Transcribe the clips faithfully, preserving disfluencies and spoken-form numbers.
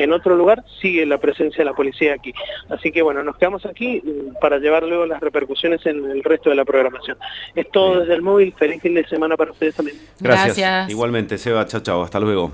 en otro lugar, sigue la presencia de la policía aquí. Así que bueno, nos quedamos aquí para llevar luego las repercusiones en el resto de la programación. Es todo desde el móvil. Feliz fin de semana para ustedes también. Gracias. Gracias. Igualmente, Seba, chao, chao, hasta luego.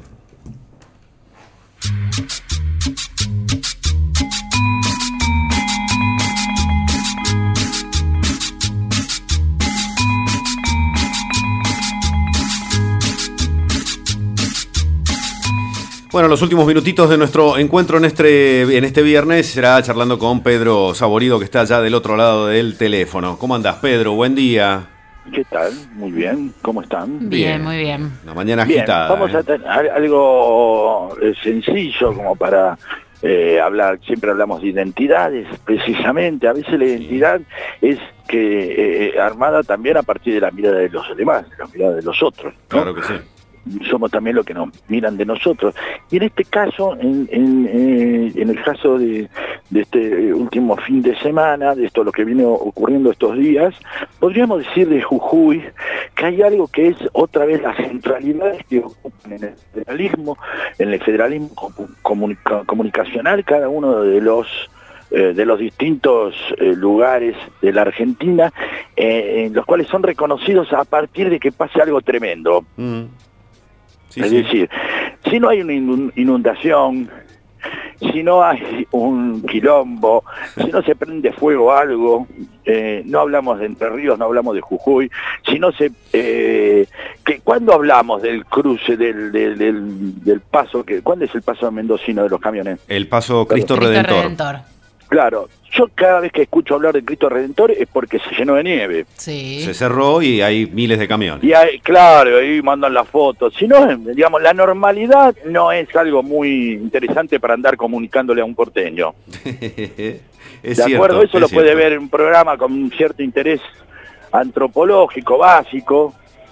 Bueno, los últimos minutitos de nuestro encuentro en este, en este viernes será charlando con Pedro Saborido, que está allá del otro lado del teléfono. ¿Cómo andás, Pedro? Buen día. ¿Qué tal? Muy bien. ¿Cómo están? Bien, bien. Muy bien. Una mañana bien, agitada. Vamos ¿eh? a tener algo sencillo como para eh, hablar. Siempre hablamos de identidades, precisamente. A veces la identidad es que eh, armada también a partir de la mirada de los demás, de la mirada de los otros, ¿no? Claro que sí. Somos también lo que nos miran de nosotros. Y en este caso, en, en, eh, en el caso de, de este último fin de semana, de esto lo que viene ocurriendo estos días, podríamos decir de Jujuy que hay algo que es otra vez las centralidades que ocupan en el federalismo, en el federalismo comunica, comunicacional, cada uno de los eh, de los distintos eh, lugares de la Argentina, eh, en los cuales son reconocidos a partir de que pase algo tremendo. Mm. Sí, es sí. decir, si no hay una inundación, si no hay un quilombo, si no se prende fuego algo, eh, no hablamos de Entre Ríos, no hablamos de Jujuy, si no se... Eh, que ¿cuándo hablamos del cruce, del, del, del, del paso? Que, ¿cuándo es el paso mendocino de los camiones? El paso Cristo, Cristo Redentor. Redentor. Claro, yo cada vez que escucho hablar de Cristo Redentor es porque se llenó de nieve. Sí. Se cerró y hay miles de camiones. Y hay, claro, ahí mandan las fotos. Si no, digamos, la normalidad no es algo muy interesante para andar comunicándole a un porteño. es ¿De cierto, acuerdo? Eso lo cierto. puede ver en un programa con un cierto interés antropológico básico.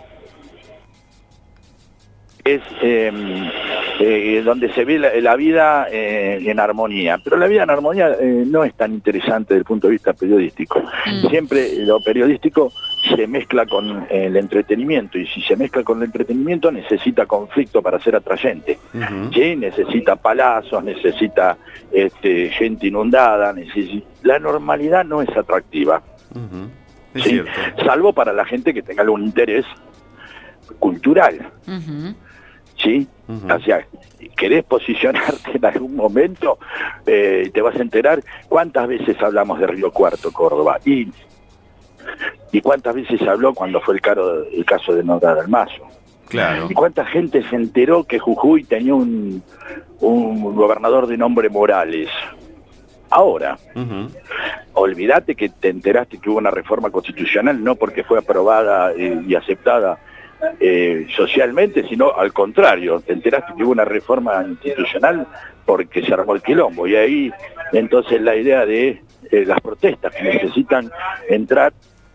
Es eh, eh, donde se ve la, la vida eh, en armonía. Pero la vida en armonía eh, no es tan interesante desde el punto de vista periodístico. Mm. Siempre lo periodístico se mezcla con el entretenimiento, y si se mezcla con el entretenimiento necesita conflicto para ser atrayente. Uh-huh. ¿Sí? Necesita palazos, necesita este, gente inundada, necesita... La normalidad no es atractiva. Uh-huh. Es ¿sí? cierto. Salvo para la gente que tenga algún interés cultural. Uh-huh. ¿Sí? Uh-huh. O sea, querés posicionarte en algún momento, eh, te vas a enterar cuántas veces hablamos de Río Cuarto, Córdoba, y, y cuántas veces se habló cuando fue el, caro, el caso de Nogada del Mazo. Claro. Y cuánta gente se enteró que Jujuy tenía un, un gobernador de nombre Morales. Ahora, uh-huh. olvídate que te enteraste que hubo una reforma constitucional, no porque fue aprobada eh, y aceptada Eh, socialmente, sino al contrario, te enteraste que hubo una reforma institucional porque se armó el quilombo, y ahí entonces la idea de eh, las protestas que necesitan entrar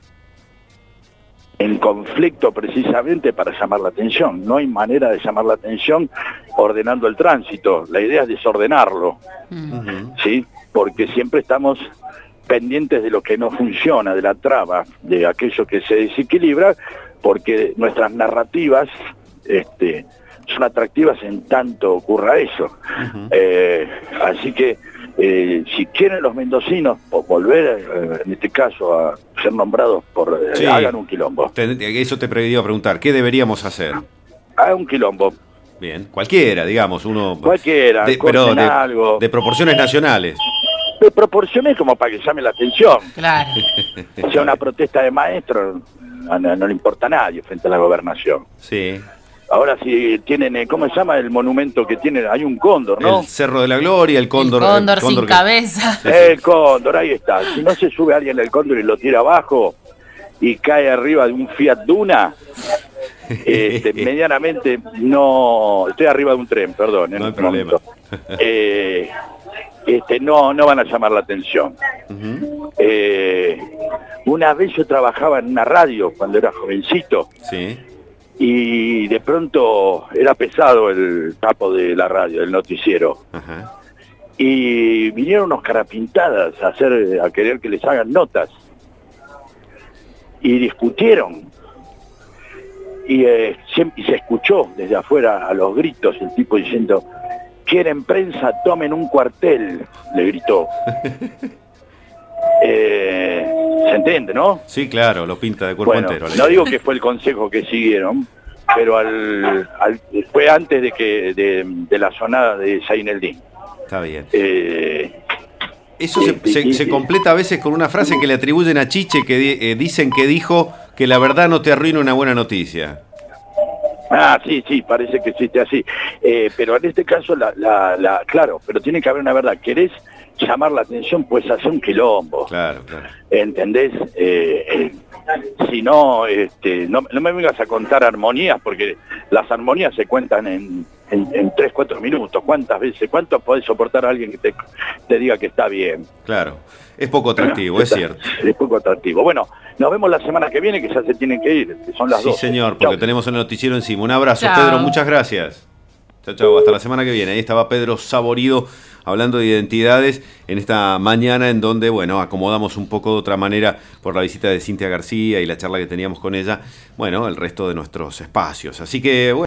en conflicto precisamente para llamar la atención. No hay manera de llamar la atención ordenando el tránsito, la idea es desordenarlo, uh-huh. ¿sí? Porque siempre estamos pendientes de lo que no funciona, de la traba, de aquello que se desequilibra, porque nuestras narrativas este, son atractivas en tanto ocurra eso. Uh-huh. Eh, así que eh, si quieren los mendocinos o volver, eh, en este caso, a ser nombrados por... Eh, sí. Hagan un quilombo. Te, eso te iba a preguntar, ¿qué deberíamos hacer? Hagan un quilombo. Bien, cualquiera, digamos, uno... Cualquiera, de, pero de, algo. de proporciones nacionales. De proporciones como para que llame la atención. Claro. O sea, una protesta de maestros no, no, no le importa a nadie frente a la gobernación. Sí. Ahora si tienen, ¿cómo se llama el monumento que tienen? Hay un cóndor, ¿no? El Cerro de la Gloria, el cóndor. El cóndor, el cóndor sin que... cabeza. Sí, sí. El cóndor, ahí está. Si no se sube alguien del cóndor y lo tira abajo y cae arriba de un Fiat Duna, este, medianamente no... Estoy arriba de un tren, perdón. No hay problema. Eh, este, no, no van a llamar la atención. Uh-huh. Eh, una vez yo trabajaba en una radio cuando era jovencito. Sí. Y de pronto era pesado el capo de la radio, el noticiero. Ajá. Y vinieron unos carapintadas a hacer, a querer que les hagan notas. Y discutieron. Y, eh, se, y se escuchó desde afuera a los gritos el tipo diciendo: quieren prensa, tomen un cuartel, le gritó. eh, ¿Se entiende, no? Sí, claro, lo pinta de cuerpo bueno, entero. No digo que fue el consejo que siguieron, pero al, al, fue antes de que de, de la sonada de Zaineldin. Está bien. Eh, Eso se, se, se completa a veces con una frase que le atribuyen a Chiche, que di, eh, dicen que dijo que la verdad no te arruina una buena noticia. Ah, sí, sí, parece que existe así. Eh, pero en este caso, la, la, la, claro, pero tiene que haber una verdad. ¿Querés llamar la atención? Pues hacer un quilombo. Claro, claro. ¿Entendés? Eh, eh, si no, este, no, no me vengas a contar armonías, porque las armonías se cuentan en, en, en tres, cuatro minutos. ¿Cuántas veces? ¿Cuánto podés soportar a alguien que te, te diga que está bien? Claro, es poco atractivo, es cierto. Es poco atractivo. Bueno, nos vemos la semana que viene, que ya se tienen que ir, que son las dos. Sí, señor, porque Chau. tenemos el noticiero encima. Un abrazo, Chao. Pedro, muchas gracias. Chao, chao, hasta la semana que viene. Ahí estaba Pedro Saborido hablando de identidades en esta mañana en donde, bueno, acomodamos un poco de otra manera por la visita de Cintia García y la charla que teníamos con ella, bueno, el resto de nuestros espacios. Así que, bueno.